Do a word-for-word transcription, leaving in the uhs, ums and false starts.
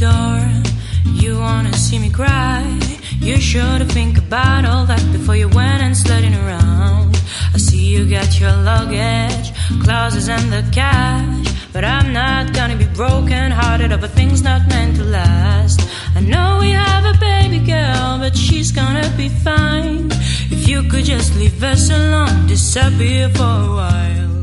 door. You wanna see me cry? You should think about all that before you went and sledding around. I see you got your luggage, clothes and the cash, but I'm not gonna be broken hearted over things not meant to last. I know we have a baby girl, but she's gonna be fine. If you could just leave us alone, disappear for a while.